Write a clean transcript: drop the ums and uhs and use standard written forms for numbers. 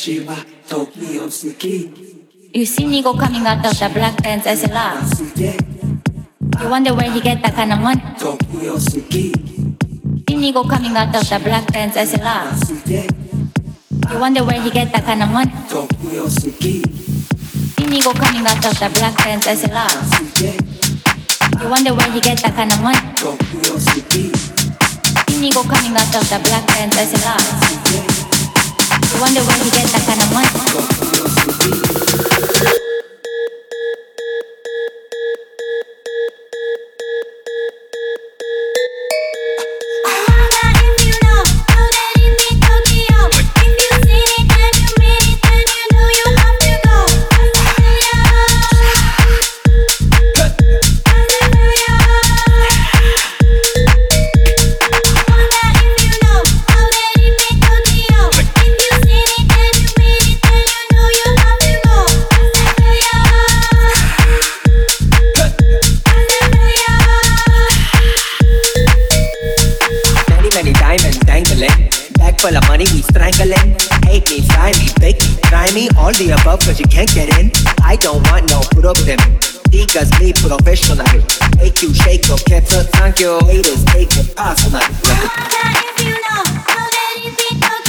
You see Nigo coming out of the black pants as a laugh. You wonder where he get that kind of money. See Nigo coming out of the black pants as a laugh. You wonder where he get that kind of money. See Nigo coming out of the black pants as a laugh. You wonder where he get that kind of money. See Nigo coming out of the black pants as a laugh. You wonder where he get that kind of money. Full of money, we strangling. Hate me, fly me, bake me, try me. All the above, cause you can't get in. I don't want no problem. Digas mi professional. Make you shake your ketchup, thank you. Haters take it personal. If you know, so let it be.